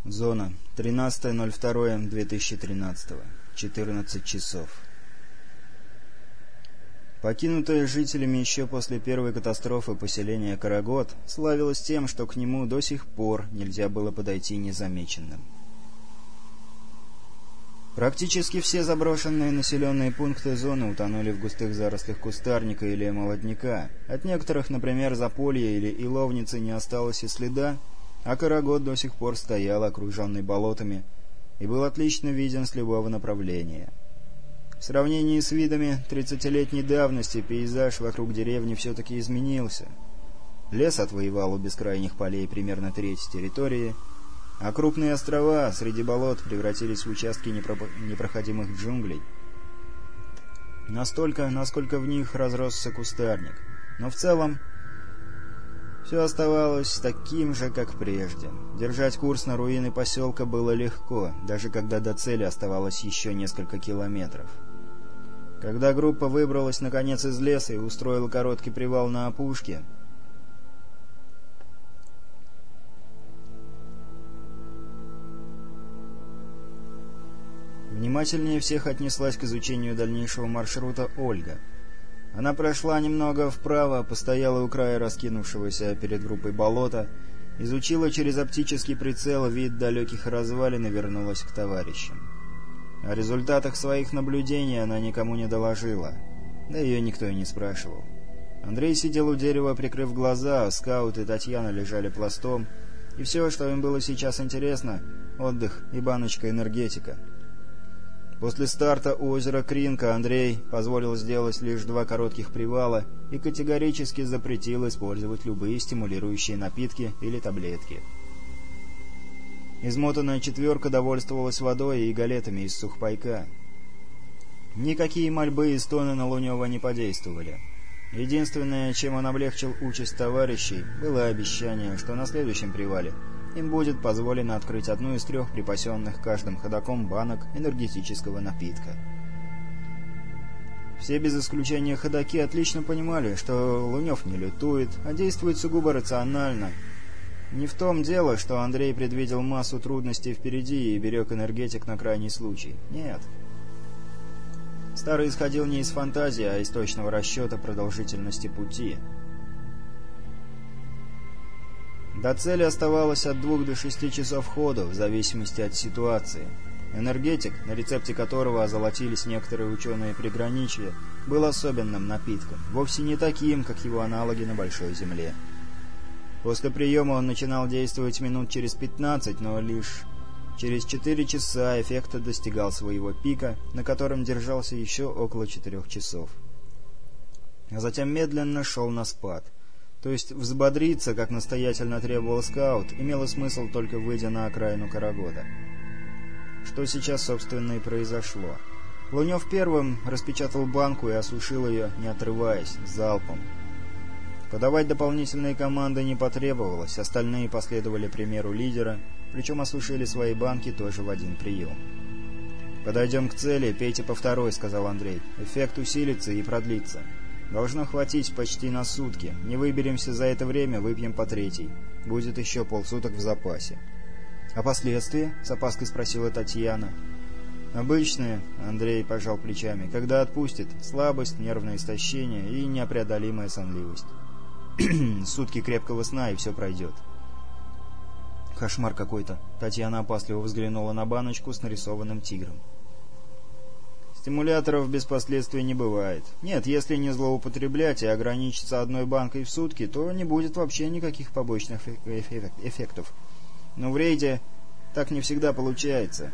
Зона. 13.02.2013. 14 часов. Покинутое жителями еще после первой катастрофы поселение Карагод славилось тем, что к нему до сих пор нельзя было подойти незамеченным. Практически все заброшенные населенные пункты зоны утонули в густых зарослях кустарника или молодняка. От некоторых, например, заполья или иловницы не осталось и следа, а Карагод до сих пор стоял, окруженный болотами, и был отлично виден с любого направления. В сравнении с видами 30-летней давности пейзаж вокруг деревни все-таки изменился. Лес отвоевал у бескрайних полей примерно треть территории, а крупные острова среди болот превратились в участки непроходимых джунглей. Настолько, насколько в них разросся кустарник. Но в целом все оставалось таким же, как прежде. Держать курс на руины поселка было легко, даже когда до цели оставалось еще несколько километров. Когда группа выбралась наконец из леса и устроила короткий привал на опушке, внимательнее всех отнеслась к изучению дальнейшего маршрута Ольга. Она прошла немного вправо, постояла у края раскинувшегося перед группой болота, изучила через оптический прицел вид далеких развалин и вернулась к товарищам. О результатах своих наблюдений она никому не доложила, да ее никто и не спрашивал. Андрей сидел у дерева, прикрыв глаза, а Скаут и Татьяна лежали пластом, и все, что им было сейчас интересно — отдых и баночка энергетика. После старта у озера Кринка Андрей позволил сделать лишь 2 коротких привала и категорически запретил использовать любые стимулирующие напитки или таблетки. Измотанная четверка довольствовалась водой и галетами из сухпайка. Никакие мольбы и стоны на Лунева не подействовали. Единственное, чем он облегчил участь товарищей, было обещание, что на следующем привале им будет позволено открыть одну из 3 припасенных каждым ходоком банок энергетического напитка. Все без исключения ходоки отлично понимали, что Лунев не лютует, а действует сугубо рационально. Не в том дело, что Андрей предвидел массу трудностей впереди и берег энергетик на крайний случай. Нет. Старый исходил не из фантазии, а из точного расчета продолжительности пути. До цели оставалось от 2 до 6 часов хода, в зависимости от ситуации. Энергетик, на рецепте которого озолотились некоторые ученые приграничья, был особенным напитком, вовсе не таким, как его аналоги на Большой Земле. После приема он начинал действовать минут через 15, но лишь через 4 часа эффект достигал своего пика, на котором держался еще около 4 часов. А затем медленно шел на спад. То есть взбодриться, как настоятельно требовал Скаут, имело смысл только выйдя на окраину Карагода. Что сейчас, собственно, и произошло. Лунев первым распечатал банку и осушил ее, не отрываясь, залпом. Подавать дополнительные команды не потребовалось, остальные последовали примеру лидера, причем осушили свои банки тоже в один прием. «Подойдем к цели, пейте по 2», — сказал Андрей. «Эффект усилится и продлится. Должно хватить почти на сутки. Не выберемся за это время, выпьем по 3. Будет еще полсуток в запасе». «А последствия?» — с опаской спросила Татьяна. «Обычные», — Андрей пожал плечами. «Когда отпустит, слабость, нервное истощение и непреодолимая сонливость. Сутки крепкого сна, и все пройдет». «Кошмар какой-то», — Татьяна опасливо взглянула на баночку с нарисованным тигром. «Стимуляторов без последствий не бывает. Нет, если не злоупотреблять и ограничиться 1 банкой в сутки, то не будет вообще никаких побочных эффектов. Но в рейде так не всегда получается».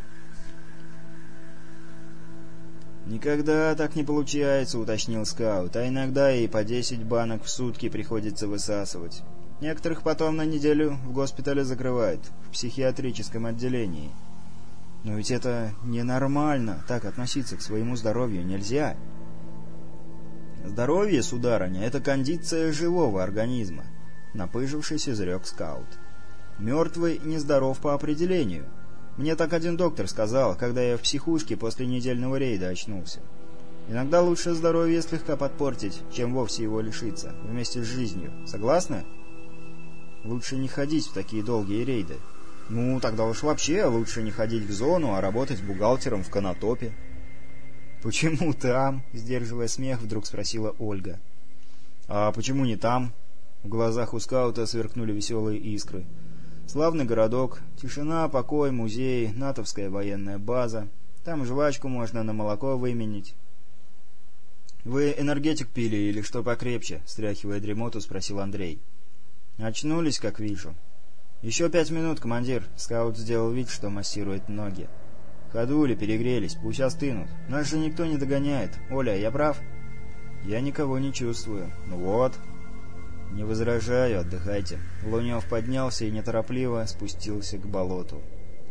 «Никогда так не получается», — уточнил Скаут, «а иногда и по 10 банок в сутки приходится высасывать. Некоторых потом на неделю в госпитале закрывают, в психиатрическом отделении». «Но ведь это ненормально, так относиться к своему здоровью нельзя». «Здоровье, сударыня, — это кондиция живого организма», — напыжившись, изрек Скаут. «Мертвый нездоров по определению. Мне так один доктор сказал, когда я в психушке после недельного рейда очнулся. Иногда лучше здоровье слегка подпортить, чем вовсе его лишиться, вместе с жизнью. Согласны?» «Лучше не ходить в такие долгие рейды». Ну, тогда уж вообще лучше не ходить в зону, а работать бухгалтером в Конотопе. «Почему там?» — сдерживая смех, вдруг спросила Ольга. «А почему не там?» В глазах у скаута сверкнули веселые искры. «Славный городок, тишина, покой, музей, натовская военная база. Там жвачку можно на молоко выменить». «Вы энергетик пили или что покрепче?» — стряхивая дремоту, спросил Андрей. «Очнулись, как вижу». «Еще 5 минут, командир». Скаут сделал вид, что массирует ноги. «Ходули, перегрелись, пусть остынут. Нас же никто не догоняет. Оля, я прав?» «Я никого не чувствую». «Ну вот». «Не возражаю, отдыхайте». Лунев поднялся и неторопливо спустился к болоту.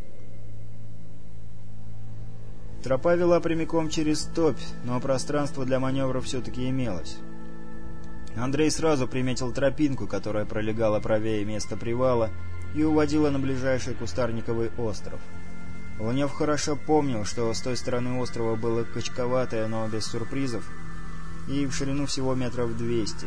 Тропа вела прямиком через топь, но пространство для маневра все-таки имелось. Андрей сразу приметил тропинку, которая пролегала правее места привала и уводила на ближайший кустарниковый остров. Лунев хорошо помнил, что с той стороны острова было качковатое, но без сюрпризов, и в ширину всего метров 200.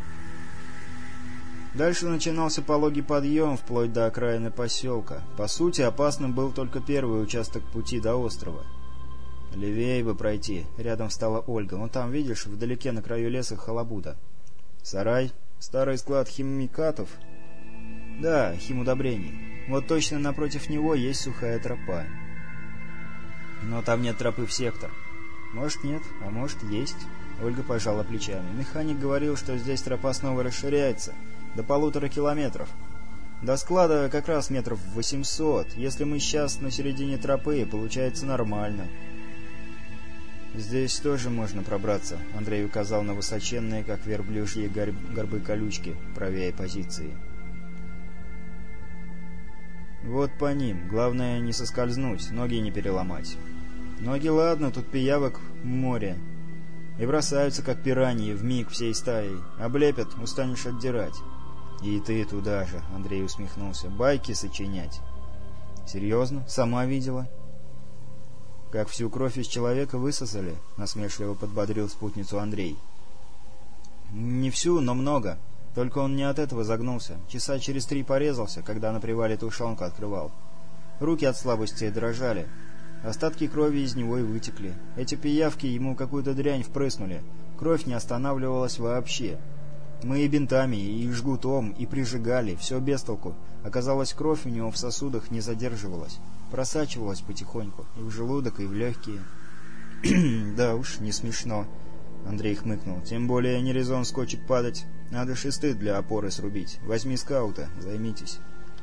Дальше начинался пологий подъем, вплоть до окраины поселка. По сути, опасным был только первый участок пути до острова. «Левее бы пройти», — рядом встала Ольга. «Вон там, видишь, вдалеке на краю леса халабуда». «Сарай? Старый склад химикатов?» «Да, химудобрений. Вот точно напротив него есть сухая тропа». «Но там нет тропы в сектор». «Может, нет, а может, есть». Ольга пожала плечами. «Механик говорил, что здесь тропа снова расширяется. До 1,5 километров. До склада как раз метров 800. Если мы сейчас на середине тропы, получается нормально». «Здесь тоже можно пробраться», — Андрей указал на высоченные, как верблюжьи горбы-колючки, правее позиции. «Вот по ним. Главное не соскользнуть, ноги не переломать». «Ноги ладно, тут пиявок море. И бросаются, как пираньи, вмиг всей стаей. Облепят, устанешь отдирать». «И ты туда же», — Андрей усмехнулся. «Байки сочинять». «Серьезно? Сама видела?» «Как всю кровь из человека высосали?» — насмешливо подбодрил спутницу Андрей. «Не всю, но много. Только он не от этого загнулся. Часа через 3 порезался, когда на привале тушенку открывал. Руки от слабости дрожали. Остатки крови из него и вытекли. Эти пиявки ему какую-то дрянь впрыснули. Кровь не останавливалась вообще. Мы и бинтами, и жгутом, и прижигали. Все без толку. Оказалось, кровь у него в сосудах не задерживалась. Просачивалась потихоньку. И в желудок, и в легкие». «Да уж, не смешно», — Андрей хмыкнул. «Тем более не резон с кочек падать. Надо шесты для опоры срубить. Возьми скаута, займитесь».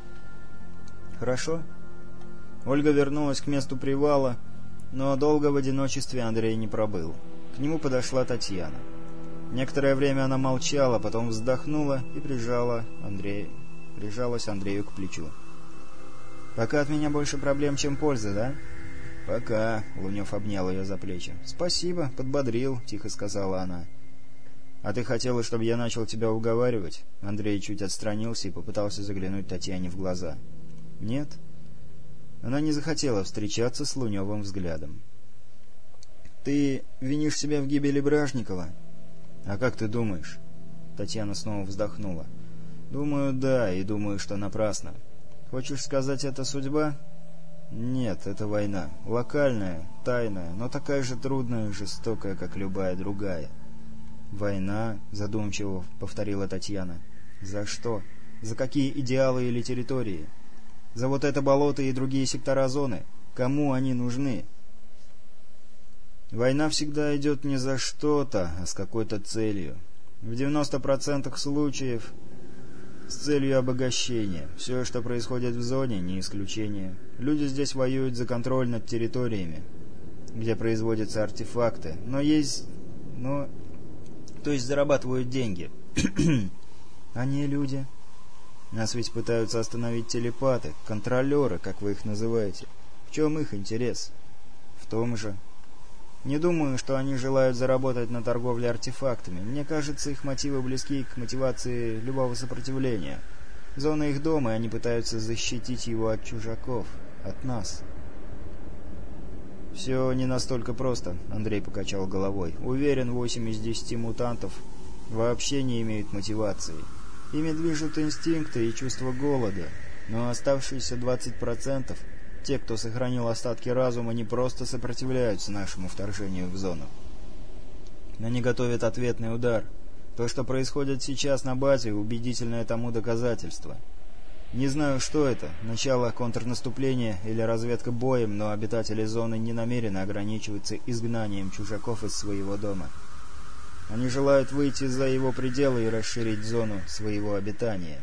«Хорошо». Ольга вернулась к месту привала, но долго в одиночестве Андрей не пробыл. К нему подошла Татьяна. Некоторое время она молчала, потом вздохнула и прижалась Андрею к плечу. «Пока от меня больше проблем, чем пользы, да?» «Пока», — Лунев обнял ее за плечи. «Спасибо, подбодрил», — тихо сказала она. «А ты хотела, чтобы я начал тебя уговаривать?» Андрей чуть отстранился и попытался заглянуть Татьяне в глаза. «Нет?» Она не захотела встречаться с Луневым взглядом. «Ты винишь себя в гибели Бражникова?» «А как ты думаешь?» Татьяна снова вздохнула. «Думаю, да, и думаю, что напрасно. Хочешь сказать, это судьба?» «Нет, это война. Локальная, тайная, но такая же трудная и жестокая, как любая другая». «Война?» — задумчиво повторила Татьяна. «За что? За какие идеалы или территории? За вот это болото и другие сектора зоны? Кому они нужны?» «Война всегда идет не за что-то, а с какой-то целью. В 90% случаев с целью обогащения. Все, что происходит в зоне, не исключение. Люди здесь воюют за контроль над территориями, где производятся артефакты, то есть зарабатывают деньги. Они люди. Нас ведь пытаются остановить телепаты, контролеры, как вы их называете. В чем их интерес? В том же. Не думаю, что они желают заработать на торговле артефактами. Мне кажется, их мотивы близки к мотивации любого сопротивления. Зона их дома, и они пытаются защитить его от чужаков, от нас. «Все не настолько просто», — Андрей покачал головой. «Уверен, 8 из 10 мутантов вообще не имеют мотивации. Ими движут инстинкты и чувство голода. Но оставшиеся 20%, те, кто сохранил остатки разума, не просто сопротивляются нашему вторжению в зону. Они готовят ответный удар. То, что происходит сейчас на базе, убедительное тому доказательство. Не знаю, что это, начало контрнаступления или разведка боем, но обитатели зоны не намерены ограничиваться изгнанием чужаков из своего дома. Они желают выйти за его пределы и расширить зону своего обитания.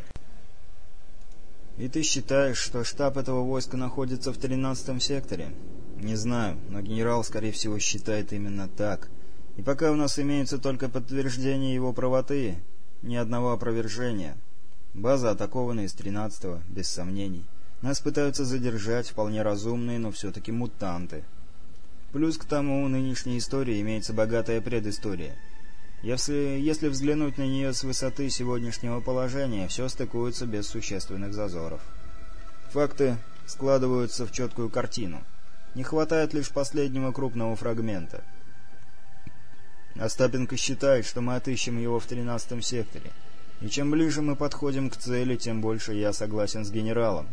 И ты считаешь, что штаб этого войска находится в 13-м секторе? Не знаю, но генерал, скорее всего, считает именно так. И пока у нас имеются только подтверждения его правоты, ни одного опровержения. База атакована из 13-го, без сомнений. Нас пытаются задержать вполне разумные, но все-таки мутанты. Плюс к тому, у нынешней истории имеется богатая предыстория. Если взглянуть на нее с высоты сегодняшнего положения, все стыкуется без существенных зазоров. Факты складываются в четкую картину. Не хватает лишь последнего крупного фрагмента. Остапенко считает, что мы отыщем его в 13-м секторе. И чем ближе мы подходим к цели, тем больше я согласен с генералом.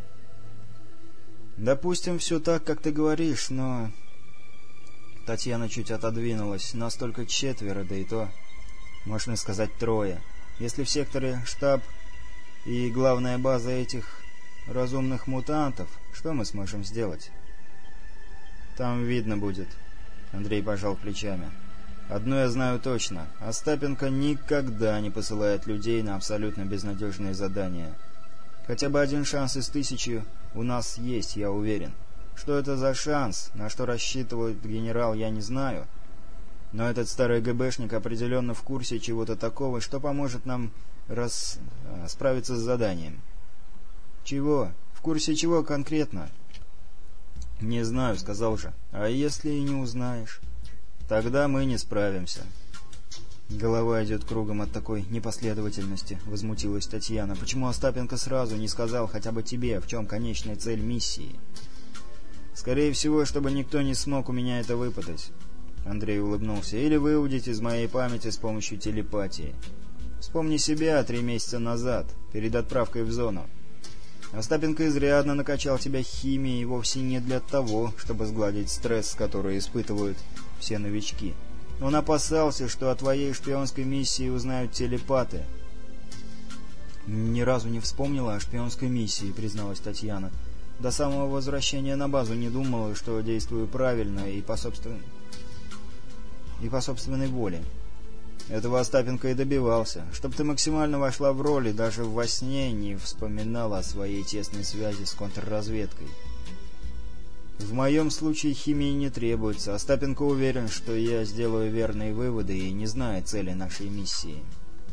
Допустим, все так, как ты говоришь, но... Татьяна чуть отодвинулась. Нас только 4, да и то, можно сказать, 3. Если в секторе штаб и главная база этих разумных мутантов, что мы сможем сделать? Там видно будет. Андрей пожал плечами. Одно я знаю точно. Остапенко никогда не посылает людей на абсолютно безнадежные задания. Хотя бы один шанс из 1000 у нас есть, я уверен. Что это за шанс, на что рассчитывает генерал, я не знаю. Но этот старый ГБшник определенно в курсе чего-то такого, что поможет нам справиться с заданием. Чего? В курсе чего конкретно? Не знаю, сказал же. А если и не узнаешь? Тогда мы не справимся. Голова идет кругом от такой непоследовательности, возмутилась Татьяна. Почему Остапенко сразу не сказал хотя бы тебе, в чем конечная цель миссии? Скорее всего, чтобы никто не смог у меня это выпытать. Андрей улыбнулся. Или выудить из моей памяти с помощью телепатии. Вспомни себя 3 месяца назад, перед отправкой в зону. Остапенко изрядно накачал тебя химией вовсе не для того, чтобы сгладить стресс, который испытывают все новички. Он опасался, что о твоей шпионской миссии узнают телепаты. «Ни разу не вспомнила о шпионской миссии», — призналась Татьяна. «До самого возвращения на базу не думала, что действую правильно и по собственной воле. Этого Остапенко и добивался, чтобы ты максимально вошла в роль и даже во сне не вспоминала о своей тесной связи с контрразведкой. В моем случае химии не требуется. Остапенко уверен, что я сделаю верные выводы и не знаю цели нашей миссии».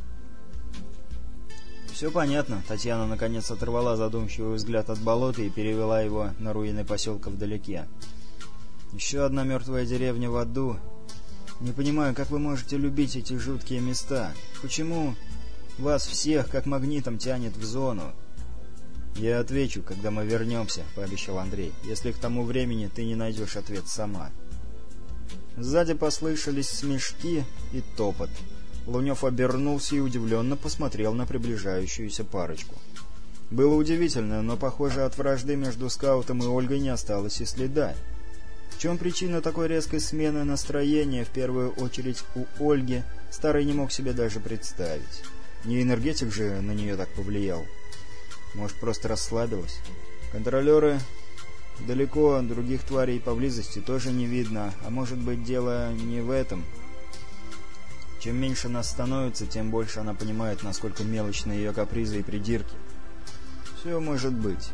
«Все понятно». Татьяна наконец оторвала задумчивый взгляд от болота и перевела его на руины поселка вдалеке. «Еще одна мертвая деревня в аду. Не понимаю, как вы можете любить эти жуткие места? Почему вас всех как магнитом тянет в зону?» «Я отвечу, когда мы вернемся», — пообещал Андрей, «если к тому времени ты не найдешь ответ сама». Сзади послышались смешки и топот. Лунев обернулся и удивленно посмотрел на приближающуюся парочку. Было удивительно, но, похоже, от вражды между скаутом и Ольгой не осталось и следа. В чем причина такой резкой смены настроения, в первую очередь у Ольги, старый не мог себе даже представить. Не энергетик же на нее так повлиял. Может, просто расслабилась? Контролеры далеко, других тварей поблизости тоже не видно, а может быть, дело не в этом. Чем меньше нас становится, тем больше она понимает, насколько мелочны ее капризы и придирки. Все может быть.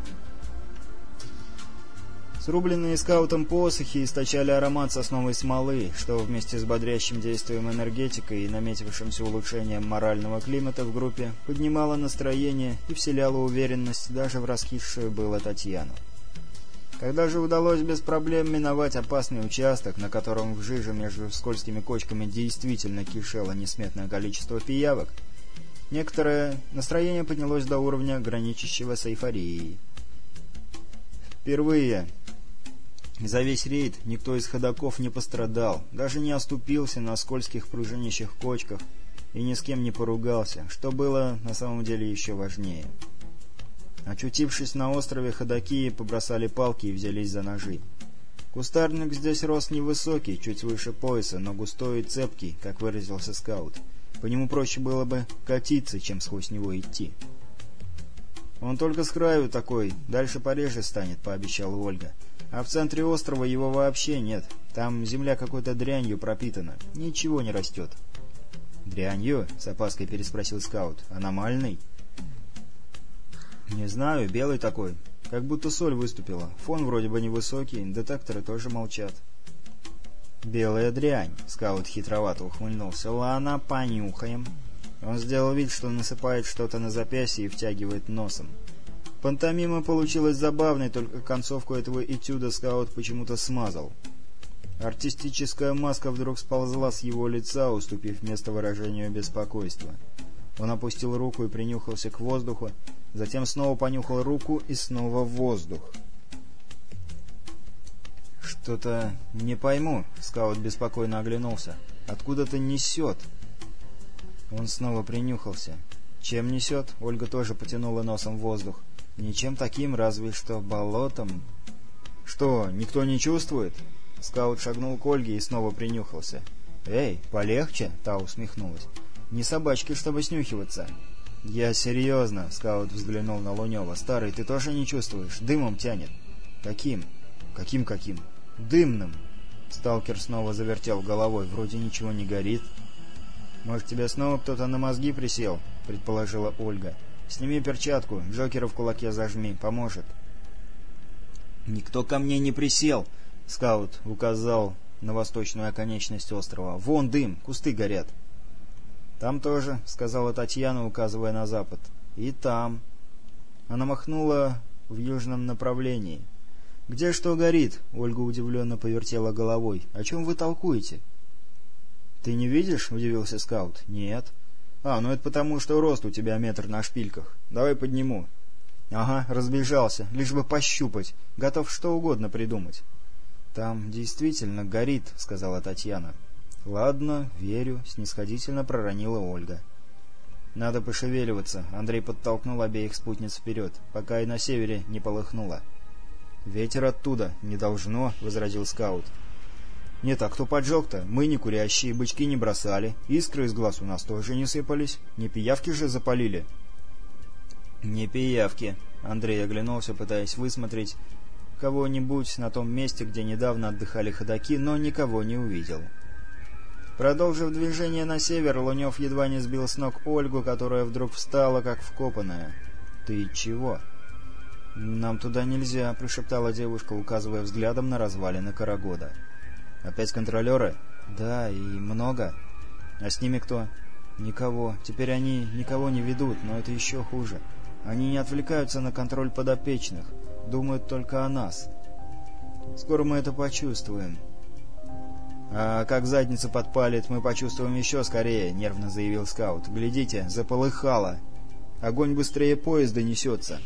Срубленные скаутом посохи источали аромат сосновой смолы, что вместе с бодрящим действием энергетикой и наметившимся улучшением морального климата в группе поднимало настроение и вселяло уверенность даже в раскисшую было Татьяну. Когда же удалось без проблем миновать опасный участок, на котором в жиже между скользкими кочками действительно кишело несметное количество пиявок, некоторое настроение поднялось до уровня, граничащего с эйфорией. Впервые за весь рейд никто из ходоков не пострадал, даже не оступился на скользких пружинящих кочках и ни с кем не поругался, что было на самом деле еще важнее. Очутившись на острове, ходаки побросали палки и взялись за ножи. Кустарник здесь рос невысокий, чуть выше пояса, но густой и цепкий, как выразился скаут. По нему проще было бы катиться, чем сквозь него идти. «Он только с краю такой, дальше пореже станет», — пообещала Ольга. «А в центре острова его вообще нет. Там земля какой-то дрянью пропитана. Ничего не растет». «Дрянью?» — с опаской переспросил скаут. «Аномальный?» «Не знаю, белый такой. Как будто соль выступила. Фон вроде бы невысокий, детекторы тоже молчат». «Белая дрянь», — скаут хитровато ухмыльнулся. «Ладно, понюхаем». Он сделал вид, что насыпает что-то на запястье и втягивает носом. Пантомима получилась забавной, только концовку этого этюда скаут почему-то смазал. Артистическая маска вдруг сползла с его лица, уступив место выражению беспокойства. Он опустил руку и принюхался к воздуху, затем снова понюхал руку и снова воздух. «Что-то не пойму», — скаут беспокойно оглянулся. «Откуда-то несет». Он снова принюхался. «Чем несет?» — Ольга тоже потянула носом воздух. «Ничем таким, разве что болотом». «Что, никто не чувствует?» Скаут шагнул к Ольге и снова принюхался. «Эй, полегче!» — та усмехнулась. «Не собачки, чтобы снюхиваться». «Я серьезно!» — скаут взглянул на Лунева. «Старый, ты тоже не чувствуешь? Дымом тянет». «Каким?» «Каким-каким?» «Дымным!» Сталкер снова завертел головой. «Вроде ничего не горит». «Может, тебе снова кто-то на мозги присел?» — предположила Ольга. «Сними перчатку, Джокера в кулаке зажми, поможет». «Никто ко мне не присел!» — скаут указал на восточную оконечность острова. «Вон дым, кусты горят». «Там тоже», — сказала Татьяна, указывая на запад. «И там». Она махнула в южном направлении. «Где что горит?» — Ольга удивленно повертела головой. «О чем вы толкуете?» «Ты не видишь?» — удивился скаут. «Нет». «Ну это потому, что рост у тебя метр на шпильках. Давай подниму». «Ага, разбежался, лишь бы пощупать. Готов что угодно придумать». «Там действительно горит», — сказала Татьяна. «Ладно, верю», — снисходительно проронила Ольга. «Надо пошевеливаться», — Андрей подтолкнул обеих спутниц вперед, пока и на севере не полыхнуло. «Ветер оттуда, не должно», — возразил скаут. «Нет, а кто поджег-то? Мы не курящие, бычки не бросали, искры из глаз у нас тоже не сыпались, не пиявки же запалили». «Не пиявки», — Андрей оглянулся, пытаясь высмотреть кого-нибудь на том месте, где недавно отдыхали ходаки, но никого не увидел. Продолжив движение на север, Лунев едва не сбил с ног Ольгу, которая вдруг встала, как вкопанная. «Ты чего?» «Нам туда нельзя», — прошептала девушка, указывая взглядом на развалины Карагода. «Опять контролеры?» «Да, и много». «А с ними кто?» «Никого. Теперь они никого не ведут, но это еще хуже. Они не отвлекаются на контроль подопечных. Думают только о нас. Скоро мы это почувствуем». «А как задницу подпалит, мы почувствуем еще скорее», — нервно заявил скаут. «Глядите, заполыхало. Огонь быстрее поезда несется».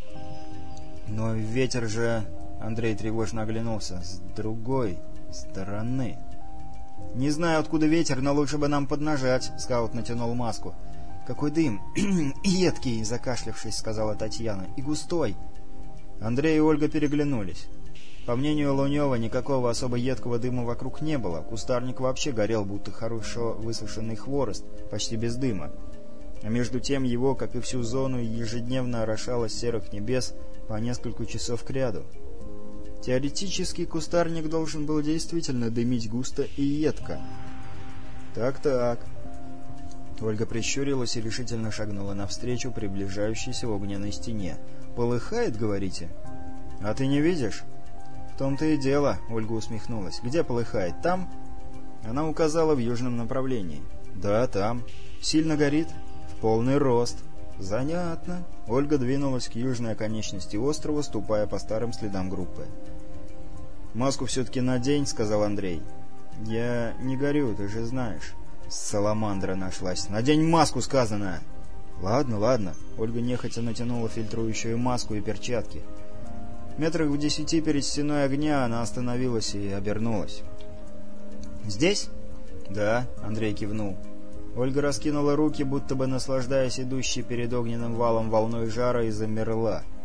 «Но ветер же...» — Андрей тревожно оглянулся. «С другой стороны». «Не знаю, откуда ветер, но лучше бы нам поднажать», — скаут натянул маску. «Какой дым! Едкий!» — закашлявшись, сказала Татьяна. «И густой!» Андрей и Ольга переглянулись. По мнению Лунева, никакого особо едкого дыма вокруг не было. Кустарник вообще горел, будто хорошо высушенный хворост, почти без дыма. А между тем его, как и всю зону, ежедневно орошало с серых небес по несколько часов кряду. Теоретически кустарник должен был действительно дымить густо и едко. «Так-так». Ольга прищурилась и решительно шагнула навстречу приближающейся огненной стене. «Полыхает, говорите?» «А ты не видишь?» «В том-то и дело», — Ольга усмехнулась. «Где полыхает? Там?» Она указала в южном направлении. «Да, там. Сильно горит?» «В полный рост». «Занятно». Ольга двинулась к южной оконечности острова, ступая по старым следам группы. «Маску все-таки надень», — сказал Андрей. «Я не горю, ты же знаешь». «Саламандра нашлась. Надень маску, сказано!» «Ладно, ладно». Ольга нехотя натянула фильтрующую маску и перчатки. Метрах в 10 перед стеной огня она остановилась и обернулась. «Здесь?» «Да», — Андрей кивнул. Ольга раскинула руки, будто бы наслаждаясь идущей перед огненным валом волной жара, и замерла.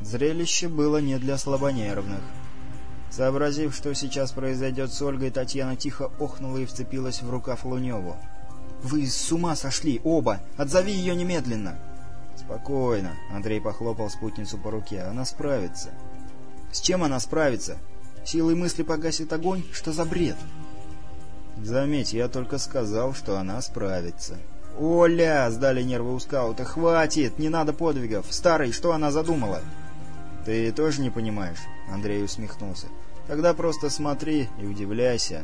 Зрелище было не для слабонервных. Сообразив, что сейчас произойдет с Ольгой, Татьяна тихо охнула и вцепилась в рукав Луневу. «Вы с ума сошли, оба! Отзови ее немедленно!» «Спокойно», — Андрей похлопал спутницу по руке. «Она справится». «С чем она справится? Силой мысли погасит огонь? Что за бред?» «Заметь, я только сказал, что она справится». «Оля!» — сдали нервы у скаута. «Хватит! Не надо подвигов! Старый, что она задумала?» «Ты тоже не понимаешь?» — Андрей усмехнулся. «Тогда просто смотри и удивляйся».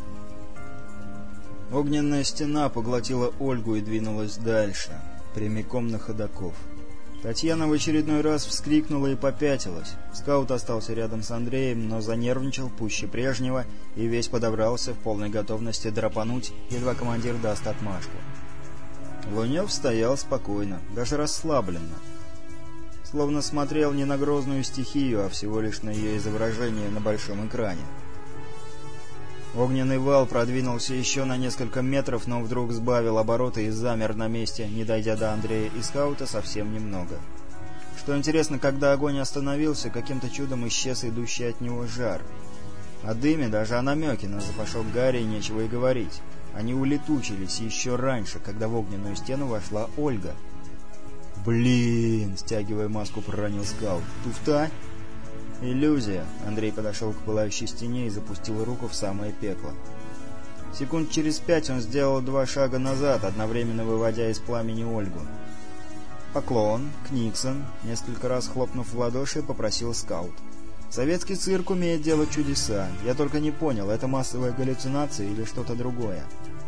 Огненная стена поглотила Ольгу и двинулась дальше, прямиком на ходоков. Татьяна в очередной раз вскрикнула и попятилась. Скаут остался рядом с Андреем, но занервничал пуще прежнего и весь подобрался в полной готовности драпануть, едва командир даст отмашку. Лунев стоял спокойно, даже расслабленно. Словно смотрел не на грозную стихию, а всего лишь на ее изображение на большом экране. Огненный вал продвинулся еще на несколько метров, но вдруг сбавил обороты и замер на месте, не дойдя до Андрея и скаута совсем немного. Что интересно, когда огонь остановился, каким-то чудом исчез идущий от него жар. О дыме, даже о намеке на запашок гари нечего и говорить. Они улетучились еще раньше, когда в огненную стену вошла Ольга. «Блин!» — стягивая маску, проронил скаут. «Туфта?» «Иллюзия!» — Андрей подошел к пылающей стене и запустил руку в самое пекло. Секунд через 5 он сделал 2 шага назад, одновременно выводя из пламени Ольгу. «Поклон, Книксон!» — несколько раз хлопнув в ладоши, попросил скаут. «Советский цирк умеет делать чудеса. Я только не понял, это массовая галлюцинация или что-то другое?»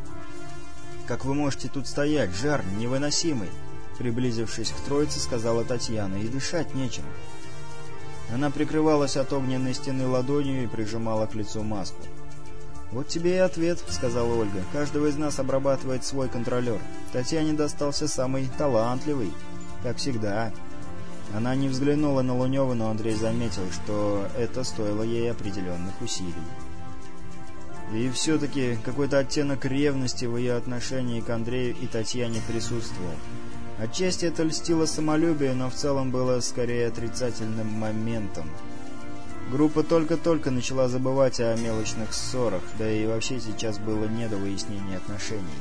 «Как вы можете тут стоять? Жар невыносимый!» Приблизившись к троице, сказала Татьяна, — «и дышать нечем». Она прикрывалась от огненной стены ладонью и прижимала к лицу маску. «Вот тебе и ответ», — сказала Ольга. «Каждого из нас обрабатывает свой контролер. Татьяне достался самый талантливый, как всегда». Она не взглянула на Лунева, но Андрей заметил, что это стоило ей определенных усилий. И все-таки какой-то оттенок ревности в ее отношении к Андрею и Татьяне присутствовал. Отчасти это льстило самолюбие, но в целом было скорее отрицательным моментом. Группа только-только начала забывать о мелочных ссорах, да и вообще сейчас было не до выяснения отношений.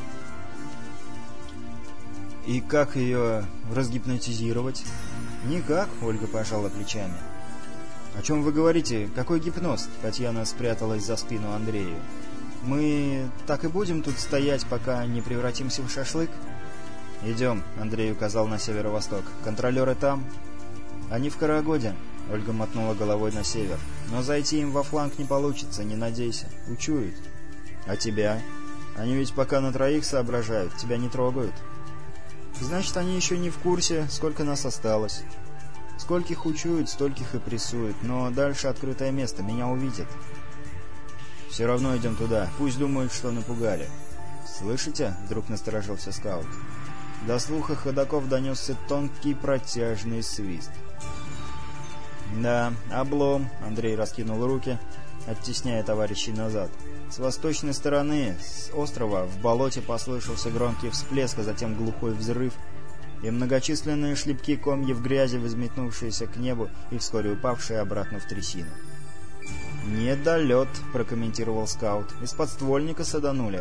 «И как ее разгипнотизировать?» «Никак», — Ольга пожала плечами. «О чем вы говорите? Какой гипноз?» Татьяна спряталась за спину Андрею. «Мы так и будем тут стоять, пока не превратимся в шашлык?» «Идем», — Андрей указал на северо-восток. «Контролеры там?» «Они в Карагоде», — Ольга мотнула головой на север. «Но зайти им во фланг не получится, не надейся. Учуют». «А тебя? Они ведь пока на 3 соображают, тебя не трогают». «Значит, они еще не в курсе, сколько нас осталось. Скольких учуют, стольких и прессуют, но дальше открытое место, меня увидят». «Все равно идем туда, пусть думают, что напугали». «Слышите?» — вдруг насторожился скаут. До слуха ходоков донесся тонкий протяжный свист. «Да, облом», — Андрей раскинул руки, оттесняя товарищей назад. С восточной стороны, с острова, в болоте послышался громкий всплеск, а затем глухой взрыв, и многочисленные шлепки комьев грязи, взметнувшиеся к небу и вскоре упавшие обратно в трясину. «Недолет», — прокомментировал скаут. «Из подствольника саданули».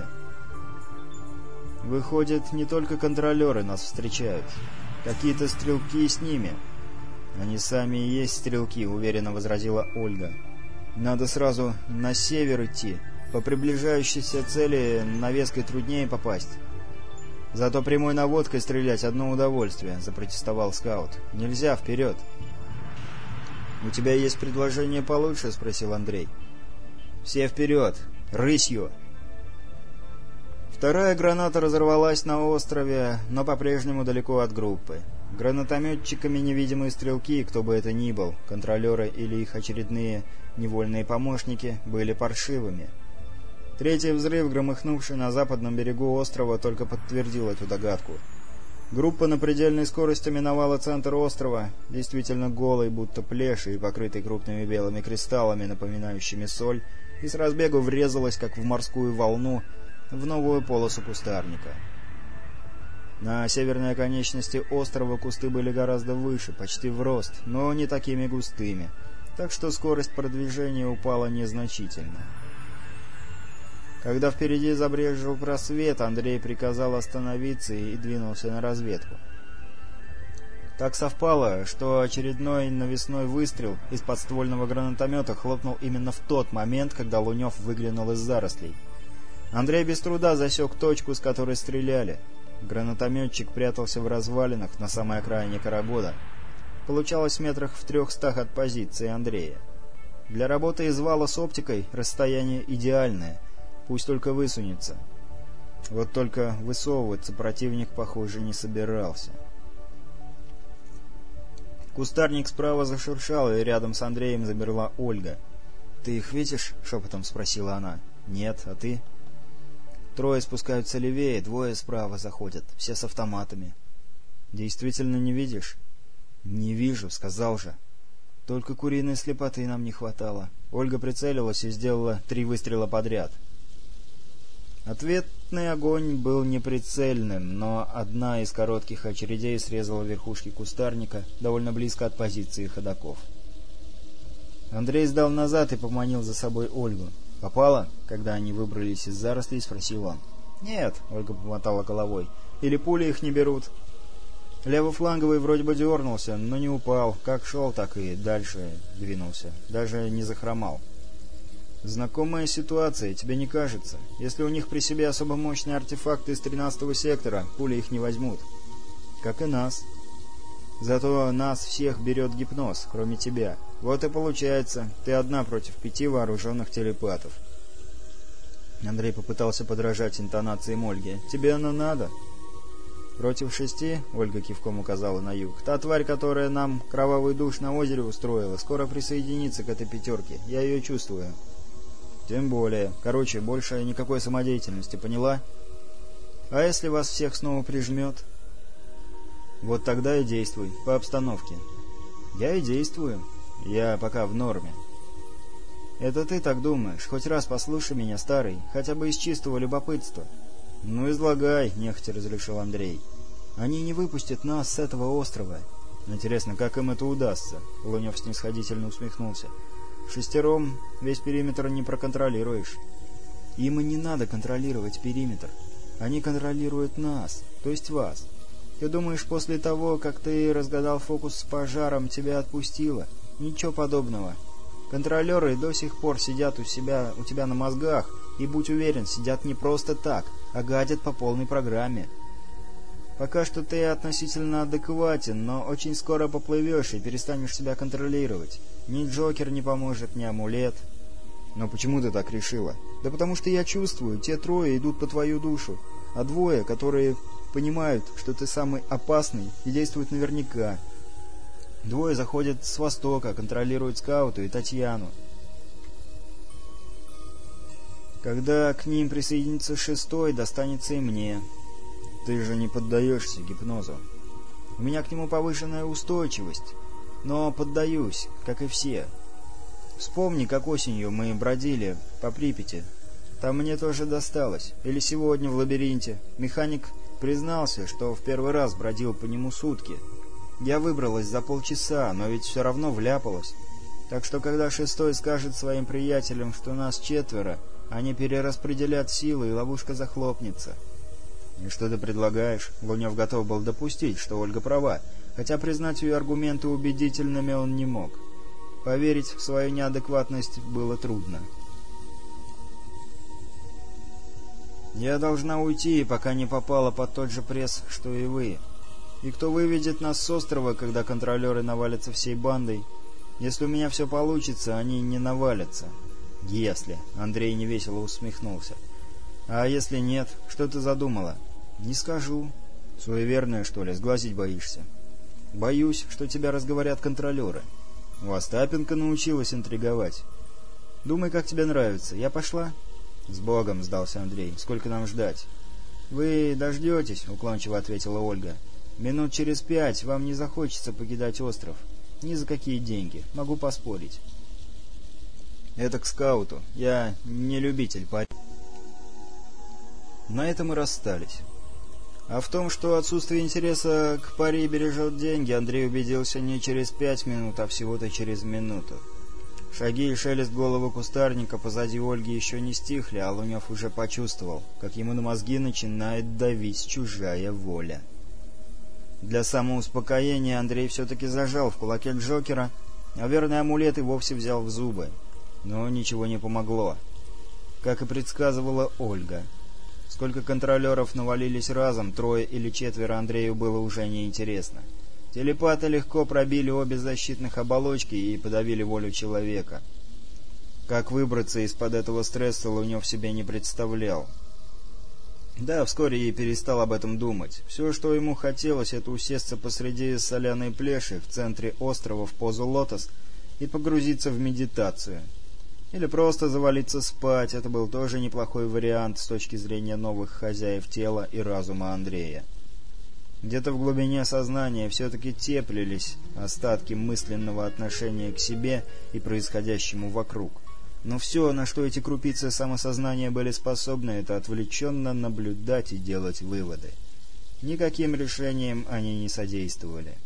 «Выходит, не только контролеры нас встречают. Какие-то стрелки с ними». «Они сами и есть стрелки», — уверенно возразила Ольга. «Надо сразу на север идти. По приближающейся цели навеской труднее попасть». «Зато прямой наводкой стрелять — одно удовольствие», — запротестовал скаут. «Нельзя, вперед!» «У тебя есть предложение получше?» — спросил Андрей. «Все вперед! Рысью!» Вторая граната разорвалась на острове, но по-прежнему далеко от группы. Гранатометчиками невидимые стрелки, кто бы это ни был, контролеры или их очередные невольные помощники, были паршивыми. Третий взрыв, громыхнувший на западном берегу острова, только подтвердил эту догадку. Группа на предельной скорости миновала центр острова, действительно голый, будто плешь, и покрытый крупными белыми кристаллами, напоминающими соль, и с разбегу врезалась, как в морскую волну, в новую полосу кустарника. На северной оконечности острова кусты были гораздо выше, почти в рост, но не такими густыми, так что скорость продвижения упала незначительно. Когда впереди забрезжил просвет, Андрей приказал остановиться и двинулся на разведку. Так совпало, что очередной навесной выстрел из подствольного гранатомета хлопнул именно в тот момент, когда Лунев выглянул из зарослей. Андрей без труда засек точку, с которой стреляли. Гранатометчик прятался в развалинах на самой окраине Карагода. Получалось метрах в 300 от позиции Андрея. Для работы из вала с оптикой расстояние идеальное, пусть только высунется. Вот только высовываться противник, похоже, не собирался. Кустарник справа зашуршал, и рядом с Андреем замерла Ольга. «Ты их видишь?» — шепотом спросила она. «Нет, а ты?» «Трое спускаются левее, двое справа заходят, все с автоматами». «Действительно не видишь?» «Не вижу, сказал же». «Только куриной слепоты нам не хватало». Ольга прицелилась и сделала 3 выстрела подряд. Ответный огонь был неприцельным, но одна из коротких очередей срезала верхушки кустарника довольно близко от позиции ходоков. Андрей сдал назад и поманил за собой Ольгу. «Попало?» — когда они выбрались из зарослей, спросил он. «Нет», — Ольга помотала головой. «Или пули их не берут?» Левофланговый вроде бы дернулся, но не упал. Как шел, так и дальше двинулся. Даже не захромал. «Знакомая ситуация, тебе не кажется? Если у них при себе особо мощные артефакты из 13-го сектора, пули их не возьмут. Как и нас. Зато нас всех берет гипноз, кроме тебя. Вот и получается, ты одна против 5 вооруженных телепатов». Андрей попытался подражать интонациям Ольги. «Тебе оно надо?» «Против 6, — Ольга кивком указала на юг, — та тварь, которая нам кровавый душ на озере устроила, скоро присоединится к этой 5. Я ее чувствую». «Тем более. Короче, больше никакой самодеятельности, поняла? А если вас всех снова прижмет?» «Вот тогда и действуй, по обстановке». «Я и действую. Я пока в норме». «Это ты так думаешь? Хоть раз послушай меня, старый, хотя бы из чистого любопытства». «Ну, излагай», — нехотя разрешил Андрей. «Они не выпустят нас с этого острова». «Интересно, как им это удастся?» — Лунев снисходительно усмехнулся. 6 весь периметр не проконтролируешь». «Им и не надо контролировать периметр. Они контролируют нас, то есть вас. Ты думаешь, после того, как ты разгадал фокус с пожаром, тебя отпустило? Ничего подобного. Контролеры до сих пор сидят у тебя на мозгах, и, будь уверен, сидят не просто так, а гадят по полной программе. Пока что ты относительно адекватен, но очень скоро поплывешь и перестанешь себя контролировать. Ни Джокер не поможет, ни амулет». «Но почему ты так решила?» «Да потому что я чувствую, те 3 идут по твою душу, а 2, которые понимают, что ты самый опасный и действуют наверняка. 2 заходят с востока, контролируют скауту и Татьяну. Когда к ним присоединится 6, достанется и мне». «Ты же не поддаешься гипнозу». «У меня к нему повышенная устойчивость, но поддаюсь, как и все. Вспомни, как осенью мы бродили по Припяти. Там мне тоже досталось. Или сегодня в лабиринте. Механик признался, что в первый раз бродил по нему сутки. Я выбралась за полчаса, но ведь все равно вляпалась. Так что когда 6 скажет своим приятелям, что нас 4, они перераспределят силы, и ловушка захлопнется». «И что ты предлагаешь?» Лунев готов был допустить, что Ольга права, хотя признать ее аргументы убедительными он не мог. Поверить в свою неадекватность было трудно. «Я должна уйти, пока не попала под тот же пресс, что и вы. И кто выведет нас с острова, когда контролеры навалятся всей бандой? Если у меня все получится, они не навалятся». «Если...» — Андрей невесело усмехнулся. «А если нет? Что ты задумала?» «Не скажу». «Суеверная, что ли? Сглазить боишься?» «Боюсь, что тебя разговорят контролеры». «У Остапенко научилась интриговать». «Думай, как тебе нравится. Я пошла?» «С Богом», — сдался Андрей. «Сколько нам ждать?» «Вы дождетесь», — уклончиво ответила Ольга. «Минут через 5 вам не захочется покидать остров. Ни за какие деньги. Могу поспорить». «Это к скауту. Я не любитель пари». На этом и расстались. А в том, что отсутствие интереса к паре бережет деньги, Андрей убедился не через 5 минут, а всего-то через минуту. Шаги и шелест головы кустарника позади Ольги еще не стихли, а Лунев уже почувствовал, как ему на мозги начинает давить чужая воля. Для самоуспокоения Андрей все-таки зажал в кулаке Джокера, а верный амулет и вовсе взял в зубы. Но ничего не помогло. Как и предсказывала Ольга. Сколько контролеров навалились разом, 3 или 4, Андрею было уже неинтересно. Телепаты легко пробили обе защитных оболочки и подавили волю человека. Как выбраться из-под этого стресса, Лунев себе не представлял. Да, вскоре и перестал об этом думать. Все, что ему хотелось, это усесться посреди соляной плеши в центре острова в позу лотос и погрузиться в медитацию. Или просто завалиться спать. Это был тоже неплохой вариант с точки зрения новых хозяев тела и разума Андрея. Где-то в глубине сознания все-таки теплились остатки мысленного отношения к себе и происходящему вокруг. Но все, на что эти крупицы самосознания были способны, это отвлеченно наблюдать и делать выводы. Никаким решением они не содействовали.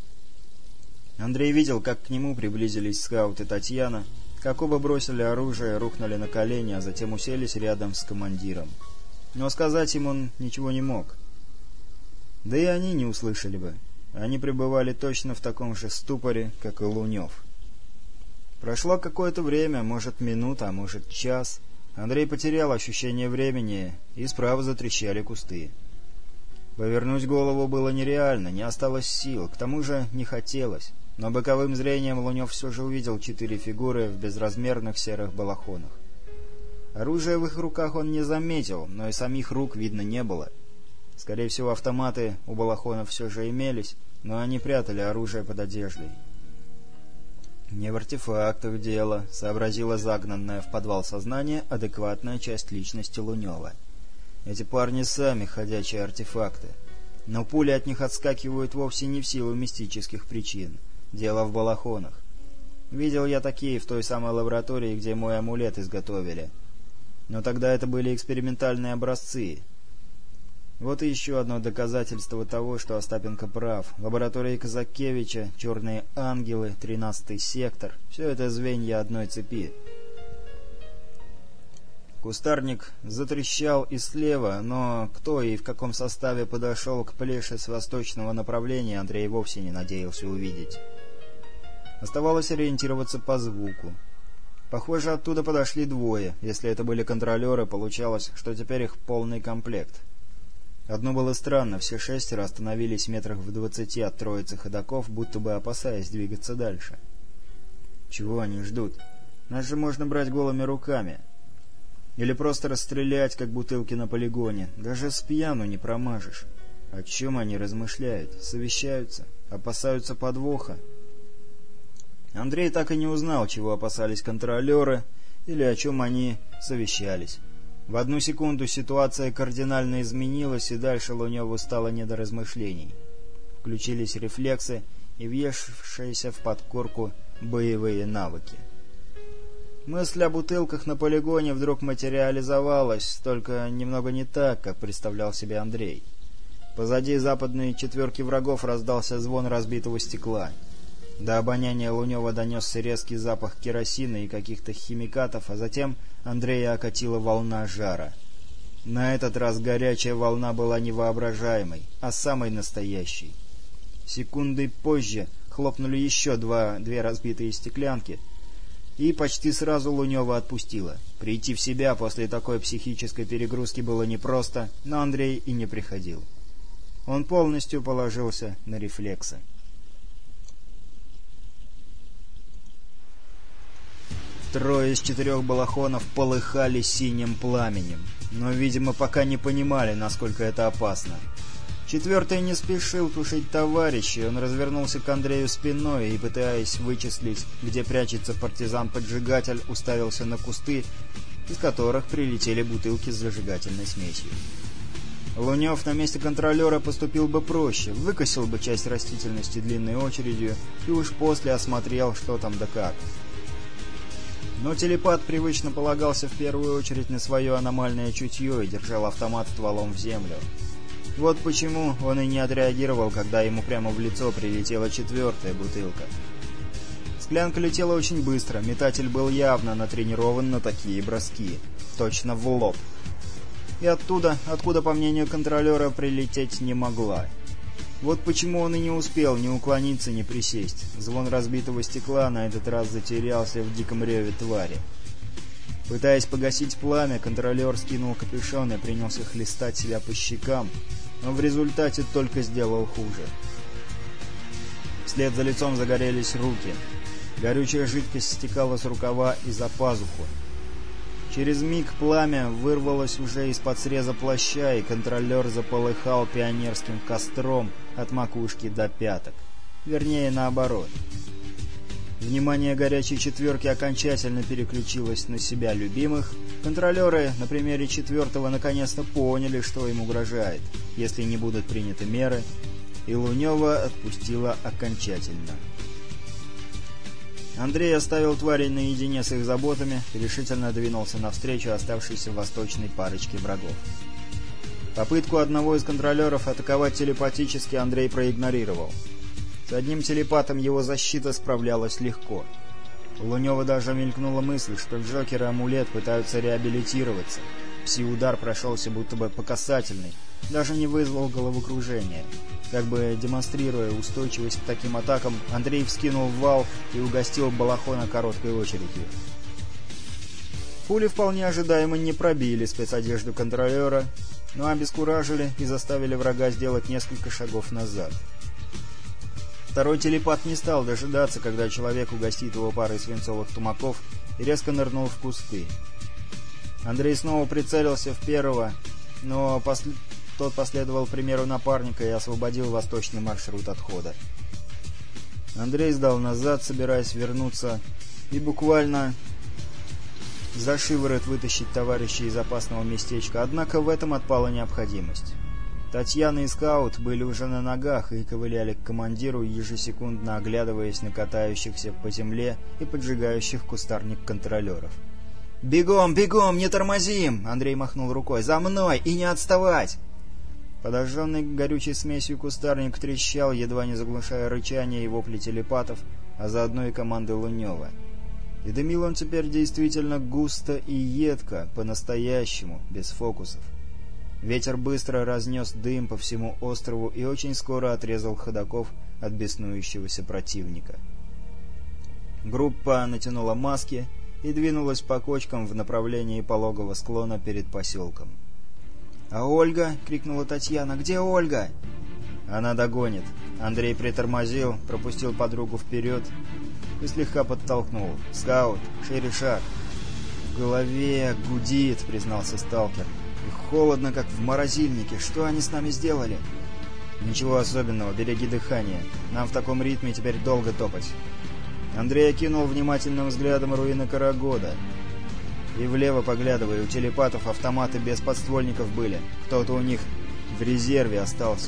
Андрей видел, как к нему приблизились скаут и Татьяна, как оба бросили оружие, рухнули на колени, а затем уселись рядом с командиром. Но сказать им он ничего не мог. Да и они не услышали бы. Они пребывали точно в таком же ступоре, как и Лунев. Прошло какое-то время, может минута, а может час. Андрей потерял ощущение времени, и справа затрещали кусты. Повернуть голову было нереально, не осталось сил, к тому же не хотелось. Но боковым зрением Лунев все же увидел 4 фигуры в безразмерных серых балахонах. Оружия в их руках он не заметил, но и самих рук видно не было. Скорее всего, автоматы у балахонов все же имелись, но они прятали оружие под одеждой. «Не в артефактах дело», — сообразила загнанная в подвал сознание адекватная часть личности Лунева. «Эти парни сами ходячие артефакты. Но пули от них отскакивают вовсе не в силу мистических причин. Дело в балахонах. Видел я такие в той самой лаборатории, где мой амулет изготовили. Но тогда это были экспериментальные образцы». Вот и еще одно доказательство того, что Остапенко прав. Лаборатория Казакевича, черные ангелы, 13-й сектор — все это звенья одной цепи. Кустарник затрещал и слева, но кто и в каком составе подошел к плеше с восточного направления, Андрей вовсе не надеялся увидеть. Оставалось ориентироваться по звуку. Похоже, оттуда подошли 2. Если это были контролеры, получалось, что теперь их полный комплект. Одно было странно, все 6 остановились метрах в 20 от троицы ходоков, будто бы опасаясь двигаться дальше. Чего они ждут? Нас же можно брать голыми руками. Или просто расстрелять, как бутылки на полигоне. Даже с пьяну не промажешь. О чем они размышляют? Совещаются? Опасаются подвоха? Андрей так и не узнал, чего опасались контролеры, или о чем они совещались. В одну секунду ситуация кардинально изменилась, и дальше Луневу стало не до размышлений. Включились рефлексы и въевшиеся в подкорку боевые навыки. Мысль о бутылках на полигоне вдруг материализовалась, только немного не так, как представлял себе Андрей. Позади западной четверки врагов раздался звон разбитого стекла. До обоняния Лунева донесся резкий запах керосина и каких-то химикатов, а затем Андрея окатила волна жара. На этот раз горячая волна была не воображаемой, а самой настоящей. Секундой позже хлопнули еще две разбитые стеклянки, и почти сразу Лунева отпустила. Прийти в себя после такой психической перегрузки было непросто, но Андрей и не приходил. Он полностью положился на рефлексы. 3 из 4 балахонов полыхали синим пламенем, но, видимо, пока не понимали, насколько это опасно. 4 не спешил тушить товарищей, он развернулся к Андрею спиной и, пытаясь вычислить, где прячется партизан-поджигатель, уставился на кусты, из которых прилетели бутылки с зажигательной смесью. Лунев на месте контролера поступил бы проще, выкосил бы часть растительности длинной очередью и уж после осмотрел, что там да как. Но телепат привычно полагался в первую очередь на свое аномальное чутье и держал автомат стволом в землю. Вот почему он и не отреагировал, когда ему прямо в лицо прилетела 4-я бутылка. Склянка летела очень быстро, метатель был явно натренирован на такие броски. Точно в лоб. И оттуда, откуда, по мнению контролера, прилететь не могла. Вот почему он и не успел ни уклониться, ни присесть. Звон разбитого стекла на этот раз затерялся в диком реве твари. Пытаясь погасить пламя, контролер скинул капюшон и принялся хлестать себя по щекам, но в результате только сделал хуже. Вслед за лицом загорелись руки. Горючая жидкость стекала с рукава и за пазуху. Через миг пламя вырвалось уже из-под среза плаща, и контролер заполыхал пионерским костром от макушки до пяток. Вернее, наоборот. Внимание горячей 4-ки окончательно переключилось на себя любимых. Контролеры на примере 4-го наконец-то поняли, что им угрожает, если не будут приняты меры, и Лунёва отпустила окончательно. Андрей оставил тварей наедине с их заботами и решительно двинулся навстречу оставшейся восточной парочке врагов. Попытку одного из контролеров атаковать телепатически Андрей проигнорировал. С одним телепатом его защита справлялась легко. У Лунёва даже мелькнула мысль, что Джокер и Амулет пытаются реабилитироваться. Пси-удар прошелся будто бы по касательной, даже не вызвал головокружения. Как бы демонстрируя устойчивость к таким атакам, Андрей вскинул вал и угостил Балахона короткой очередью. Пули вполне ожидаемо не пробили спецодежду контролера, но обескуражили и заставили врага сделать несколько шагов назад. Второй телепат не стал дожидаться, когда человек угостит его парой свинцовых тумаков, и резко нырнул в кусты. Андрей снова прицелился в первого, но тот последовал примеру напарника и освободил восточный маршрут отхода. Андрей сдал назад, собираясь вернуться, и буквально за шиворот вытащить товарища из опасного местечка, однако в этом отпала необходимость. Татьяна и скаут были уже на ногах и ковыляли к командиру, ежесекундно оглядываясь на катающихся по земле и поджигающих кустарник контролеров. «Бегом, бегом, не тормозим!» — Андрей махнул рукой. «За мной и не отставать!» Подожженный горючей смесью кустарник трещал, едва не заглушая рычание и вопли телепатов, а заодно и команды Лунёва. И дымил он теперь действительно густо и едко, по-настоящему, без фокусов. Ветер быстро разнес дым по всему острову и очень скоро отрезал ходоков от беснующегося противника. Группа натянула маски и двинулась по кочкам в направлении пологого склона перед поселком. «А Ольга?» — крикнула Татьяна. «Где Ольга?» «Она догонит». Андрей притормозил, пропустил подругу вперед и слегка подтолкнул. «Скаут, шире шаг». «В голове гудит», — признался сталкер. «И холодно, как в морозильнике. Что они с нами сделали?» «Ничего особенного, береги дыхание. Нам в таком ритме теперь долго топать». Андрей окинул внимательным взглядом руины Карагода. И влево поглядывая, у телепатов автоматы без подствольников были. Кто-то у них в резерве остался.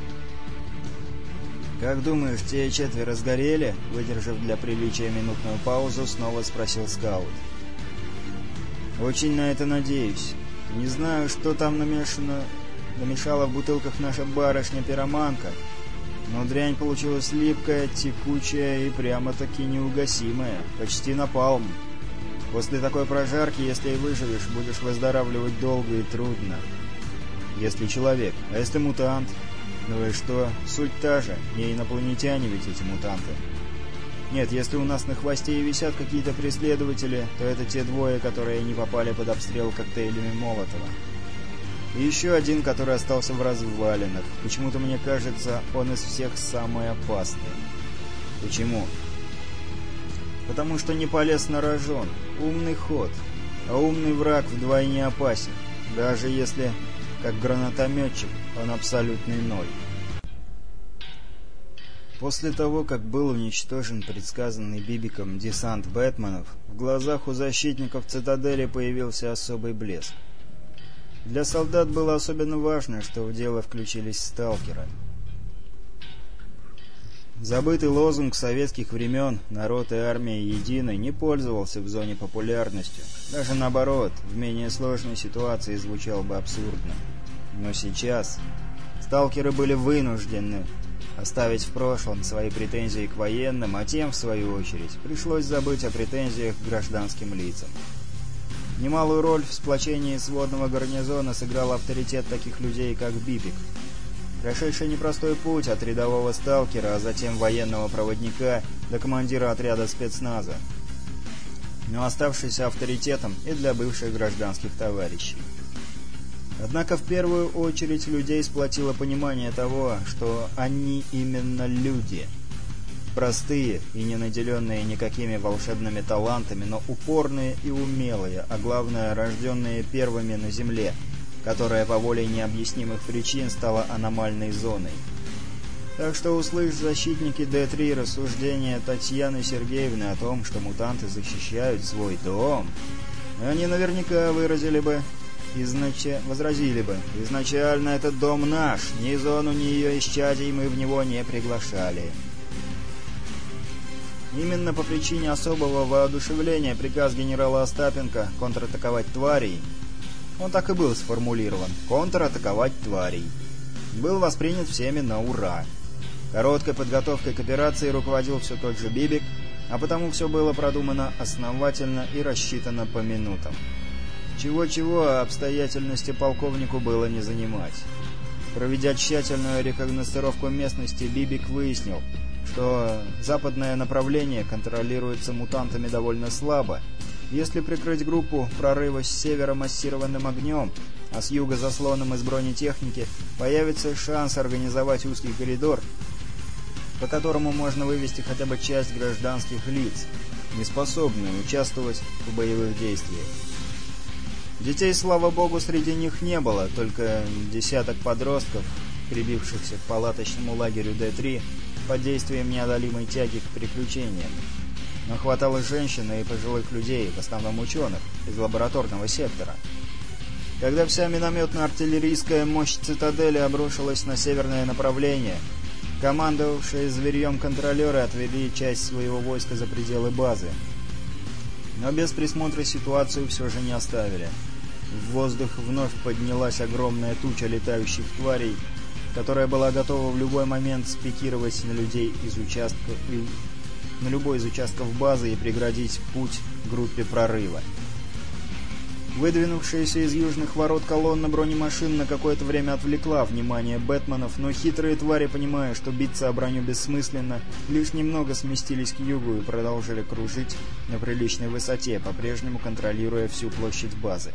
«Как думаешь, те 4 сгорели?» Выдержав для приличия минутную паузу, снова спросил скаут. «Очень на это надеюсь. Не знаю, что там намешала в бутылках наша барышня-пироманка, но дрянь получилась липкая, текучая и прямо-таки неугасимая, почти напалм. После такой прожарки, если и выживешь, будешь выздоравливать долго и трудно. Если человек, а если мутант? Ну и что? Суть та же, не инопланетяне ведь эти мутанты. Нет, если у нас на хвосте и висят какие-то преследователи, то это те 2, которые не попали под обстрел коктейлями Молотова. И еще один, который остался в развалинах. Почему-то мне кажется, он из всех самый опасный. Почему? Потому что не полез на рожон. Умный ход. А умный враг вдвойне опасен. Даже если, как гранатометчик, он абсолютный ноль. После того, как был уничтожен предсказанный Бибиком десант Бэтменов, в глазах у защитников цитадели появился особый блеск. Для солдат было особенно важно, что в дело включились сталкеры. Забытый лозунг советских времен «Народ и армия едины» не пользовался в зоне популярностью. Даже наоборот, в менее сложной ситуации звучал бы абсурдно. Но сейчас... Сталкеры были вынуждены оставить в прошлом свои претензии к военным, а тем, в свою очередь, пришлось забыть о претензиях к гражданским лицам. Немалую роль в сплочении сводного гарнизона сыграл авторитет таких людей, как Бибик, прошедший непростой путь от рядового сталкера, а затем военного проводника до командира отряда спецназа, но оставшийся авторитетом и для бывших гражданских товарищей. Однако в первую очередь людей сплотило понимание того, что они именно люди. Простые и не наделенные никакими волшебными талантами, но упорные и умелые, а главное, рожденные первыми на Земле, которая по воле необъяснимых причин стала аномальной зоной. Так что, услышь защитники Д-3 рассуждения Татьяны Сергеевны о том, что мутанты защищают свой дом, они наверняка возразили бы: изначально этот дом наш, ни зону, ни ее исчадий мы в него не приглашали. Именно по причине особого воодушевления приказ генерала Остапенко контратаковать тварей, он так и был сформулирован: контратаковать тварей, был воспринят всеми на ура. Короткой подготовкой к операции руководил все тот же Бибик, а потому все было продумано основательно и рассчитано по минутам. Чего-чего, а обстоятельности полковнику было не занимать. Проведя тщательную рекогносцировку местности, Бибик выяснил, что западное направление контролируется мутантами довольно слабо. Если прикрыть группу прорыва с севера массированным огнем, а с юга заслоном из бронетехники, появится шанс организовать узкий коридор, по которому можно вывести хотя бы часть гражданских лиц, не способных участвовать в боевых действиях. Детей, слава богу, среди них не было, только десяток подростков, прибившихся к палаточному лагерю Д-3 под действием неодолимой тяги к приключениям. Но хватало женщин и пожилых людей, в основном ученых, из лабораторного сектора. Когда вся минометно-артиллерийская мощь цитадели обрушилась на северное направление, командовавшие зверьем контролеры отвели часть своего войска за пределы базы. Но без присмотра ситуацию все же не оставили. В воздух вновь поднялась огромная туча летающих тварей, которая была готова в любой момент спикировать на людей из участков на любой из участков базы и преградить путь группе прорыва. Выдвинувшаяся из южных ворот колонна бронемашин на какое-то время отвлекла внимание бэтменов, но хитрые твари, понимая, что биться о броню бессмысленно, лишь немного сместились к югу и продолжили кружить на приличной высоте, по-прежнему контролируя всю площадь базы.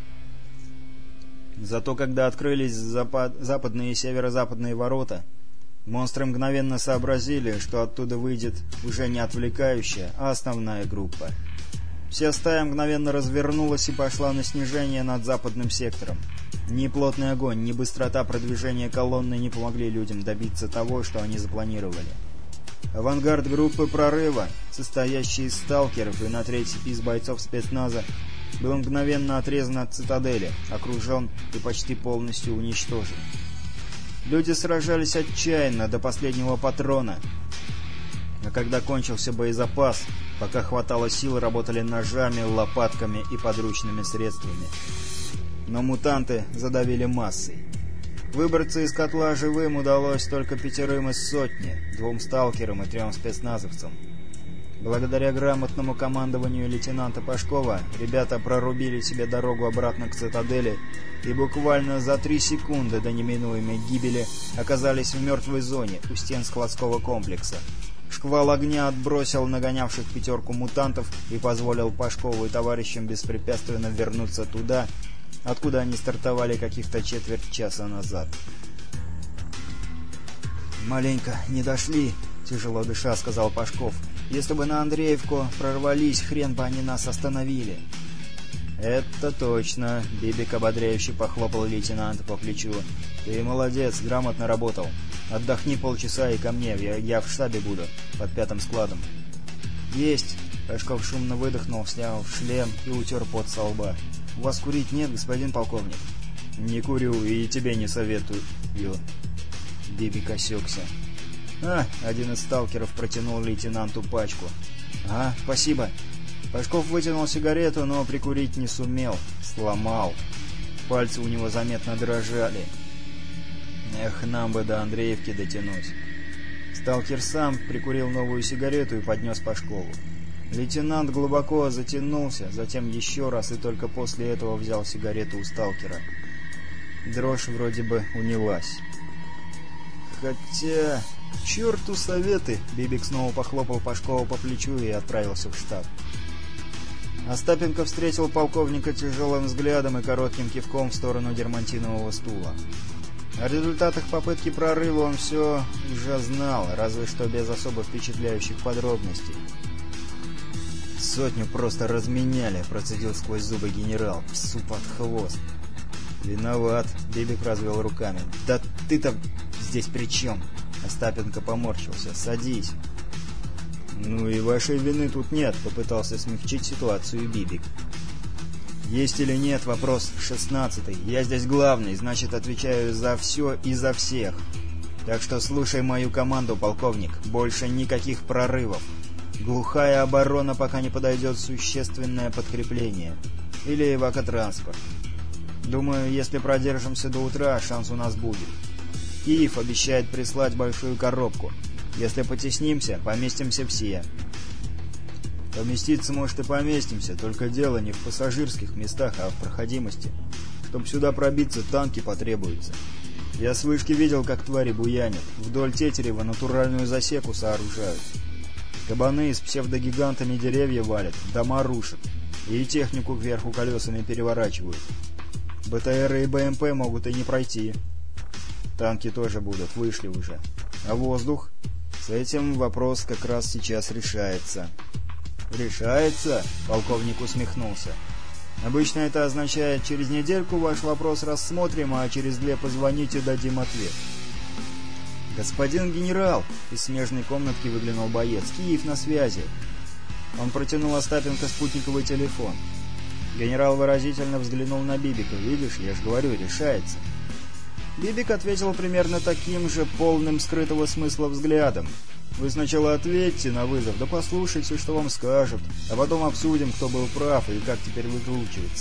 Зато когда открылись западные и северо-западные ворота, монстры мгновенно сообразили, что оттуда выйдет уже не отвлекающая, а основная группа. Вся стая мгновенно развернулась и пошла на снижение над западным сектором. Ни плотный огонь, ни быстрота продвижения колонны не помогли людям добиться того, что они запланировали. Авангард группы прорыва, состоящий из сталкеров и на треть из бойцов спецназа, был мгновенно отрезан от цитадели, окружен и почти полностью уничтожен. Люди сражались отчаянно до последнего патрона, а когда кончился боезапас, пока хватало сил, работали ножами, лопатками и подручными средствами. Но мутанты задавили массой. Выбраться из котла живым удалось только 5 из сотни, 2 сталкерам и 3 спецназовцам. Благодаря грамотному командованию лейтенанта Пашкова ребята прорубили себе дорогу обратно к цитадели и буквально за 3 секунды до неминуемой гибели оказались в мертвой зоне у стен складского комплекса. Шквал огня отбросил нагонявших 5 мутантов и позволил Пашкову и товарищам беспрепятственно вернуться туда, откуда они стартовали каких-то четверть часа назад. «Маленько не дошли», — тяжело дыша сказал Пашков. «Если бы на Андреевку прорвались, хрен бы они нас остановили». «Это точно», — Бибик ободряюще похлопал лейтенанта по плечу. «Ты молодец, грамотно работал. Отдохни полчаса и ко мне, я в штабе буду, под 5-м складом». «Есть!» — Пашков шумно выдохнул, снял шлем и утер пот со лба. «У вас курить нет, господин полковник?» «Не курю и тебе не советую». Бибик осекся. Один из сталкеров протянул лейтенанту пачку. Спасибо». Пашков вытянул сигарету, но прикурить не сумел. Сломал. Пальцы у него заметно дрожали. Эх, нам бы до Андреевки дотянуть. Сталкер сам прикурил новую сигарету и поднес по школу. Лейтенант глубоко затянулся, затем еще раз, и только после этого взял сигарету у сталкера. Дрожь вроде бы унялась. Хотя... к черту советы! Бибик снова похлопал Пашкова по плечу и отправился в штаб. Остапенко встретил полковника тяжелым взглядом и коротким кивком в сторону дермантинового стула. О результатах попытки прорыва он все уже знал, разве что без особо впечатляющих подробностей. «Сотню просто разменяли», — процедил сквозь зубы генерал. «Псу под хвост». «Виноват», — Бибик развел руками. «Да ты-то здесь при чем?» Остапенко поморщился. «Садись». «Ну и вашей вины тут нет», — попытался смягчить ситуацию Бибик. «Есть или нет, вопрос 16-й. Я здесь главный, значит, отвечаю за все и за всех. Так что слушай мою команду, полковник. Больше никаких прорывов. Глухая оборона, пока не подойдет существенное подкрепление. Или эвакотранспорт. Думаю, если продержимся до утра, шанс у нас будет. Киев обещает прислать большую коробку. Если потеснимся, поместимся все». «Поместиться, может, и поместимся, только дело не в пассажирских местах, а в проходимости. Чтоб сюда пробиться, танки потребуются. Я с вышки видел, как твари буянят. Вдоль Тетерева натуральную засеку сооружают. Кабаны с псевдогигантами деревья валят, дома рушат. И технику кверху колесами переворачивают. БТРы и БМП могут и не пройти. Танки тоже будут, вышли уже. А воздух? С этим вопрос как раз сейчас решается». «Решается?» — полковник усмехнулся. «Обычно это означает, через недельку ваш вопрос рассмотрим, а через 2 позвоните, дадим ответ». «Господин генерал!» — из смежной комнатки выглянул боец. «Киев на связи!» Он протянул Остапенко спутниковый телефон. Генерал выразительно взглянул на Бибика. «Видишь, я же говорю, решается». Бибик ответил примерно таким же, полным скрытого смысла взглядом. «Вы сначала ответьте на вызов, да послушайте, что вам скажут, а потом обсудим, кто был прав и как теперь выкручиваться».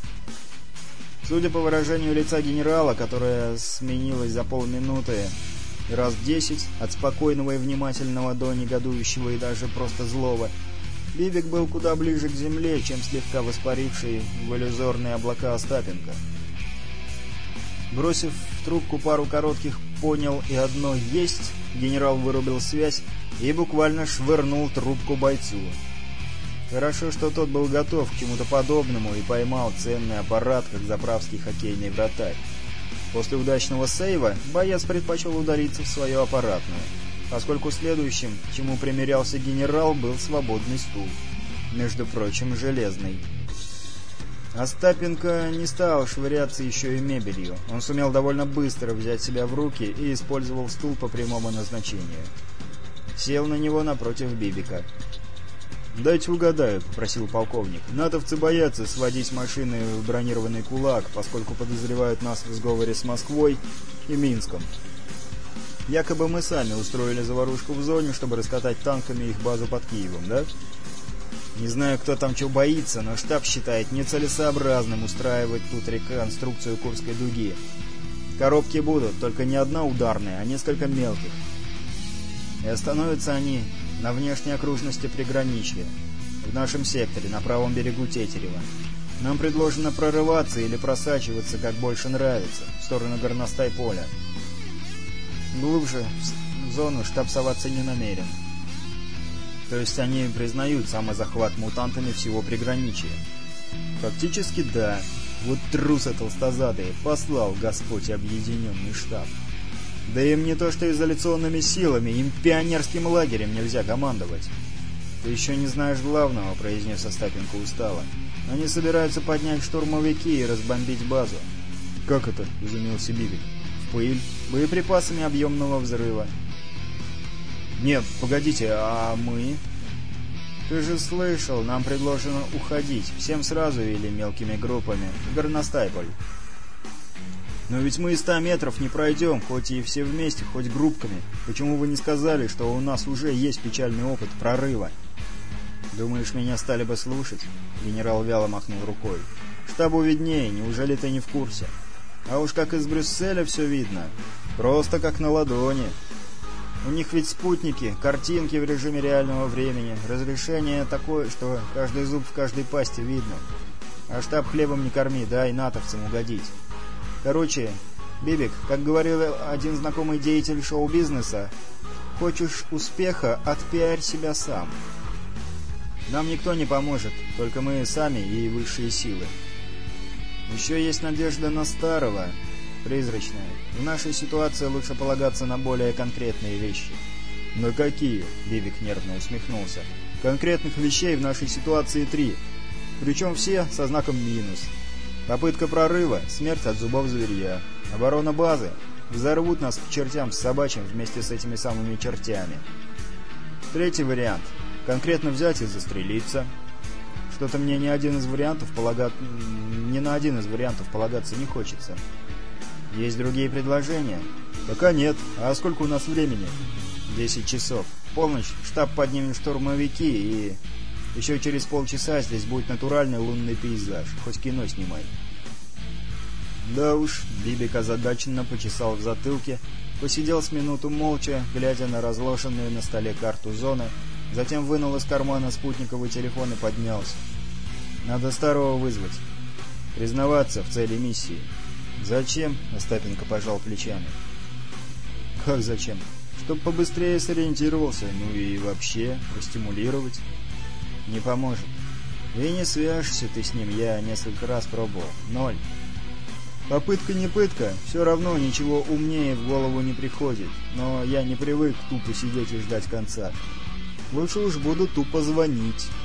Судя по выражению лица генерала, которое сменилось за полминуты раз 10, от спокойного и внимательного до негодующего и даже просто злого, Бибик был куда ближе к земле, чем слегка воспаривший в иллюзорные облака Остапенко. Бросив в трубку пару коротких «понял» и одно «есть», генерал вырубил связь и буквально швырнул трубку бойцу. Хорошо, что тот был готов к чему-то подобному и поймал ценный аппарат, как заправский хоккейный вратарь. После удачного сейва боец предпочел удариться в свою аппаратную, поскольку следующим, к чему примерялся генерал, был свободный стул. Между прочим, железный. Остапенко не стал швыряться еще и мебелью. Он сумел довольно быстро взять себя в руки и использовал стул по прямому назначению. Сел на него напротив Бибика. «Дайте угадаю», — попросил полковник. «Натовцы боятся сводить машины в бронированный кулак, поскольку подозревают нас в сговоре с Москвой и Минском. Якобы мы сами устроили заварушку в зоне, чтобы раскатать танками их базу под Киевом, да? Не знаю, кто там чего боится, но штаб считает нецелесообразным устраивать тут реконструкцию Курской дуги. Коробки будут, только не одна ударная, а несколько мелких. И остановятся они на внешней окружности приграничья, в нашем секторе, на правом берегу Тетерева. Нам предложено прорываться или просачиваться, как больше нравится, в сторону горностай-поля. Глубже в зону штаб соваться не намерен. То есть они признают самозахват мутантами всего приграничья. Фактически да. Вот трусы толстозадые, послал Господь объединенный штаб. Да им не то что изоляционными силами, им пионерским лагерем нельзя командовать. «Ты еще не знаешь главного», — произнес Остапенко устало. «Они собираются поднять штурмовики и разбомбить базу». «Как это?» — изумился Бибик. «В пыль, боеприпасами объемного взрыва». «Нет, погодите, а мы?» «Ты же слышал, нам предложено уходить, всем сразу или мелкими группами, в Горностайполь». «Но ведь мы и 100 метров не пройдем, хоть и все вместе, хоть группками. Почему вы не сказали, что у нас уже есть печальный опыт прорыва?» «Думаешь, меня стали бы слушать?» Генерал вяло махнул рукой. «Штабу виднее, неужели ты не в курсе? А уж как из Брюсселя все видно. Просто как на ладони. У них ведь спутники, картинки в режиме реального времени, разрешение такое, что каждый зуб в каждой пасти видно. А штаб хлебом не корми, дай натовцам угодить. Короче, Бибик, как говорил один знакомый деятель шоу-бизнеса, хочешь успеха, отпиарь себя сам. Нам никто не поможет, только мы сами и высшие силы. Еще есть надежда на старого, призрачная. В нашей ситуации лучше полагаться на более конкретные вещи. «На какие?» — Бибик нервно усмехнулся. «Конкретных вещей в нашей ситуации 3. Причем все со знаком минус. Попытка прорыва, смерть от зубов зверья. Оборона базы. Взорвут нас к чертям с собачьим вместе с этими самыми чертями. Третий вариант. Конкретно взять и застрелиться. Что-то мне ни на один из вариантов полагаться не хочется. Есть другие предложения? Пока нет. А сколько у нас времени? 10 часов. В полночь штаб поднимет штурмовики, и еще через полчаса здесь будет натуральный лунный пейзаж. Хоть кино снимай. Да уж, Бибик озадаченно почесал в затылке, посидел с минуту молча, глядя на разложенную на столе карту зоны, затем вынул из кармана спутниковый телефон и поднялся. Надо старого вызвать. Признаваться в цели миссии. Зачем? Остапенко пожал плечами. Как зачем? Чтоб побыстрее сориентировался, ну и вообще простимулировать. Не поможет. И не свяжешься ты с ним, я несколько раз пробовал. 0. Попытка не пытка, все равно ничего умнее в голову не приходит, но я не привык тупо сидеть и ждать конца. Лучше уж буду тупо звонить.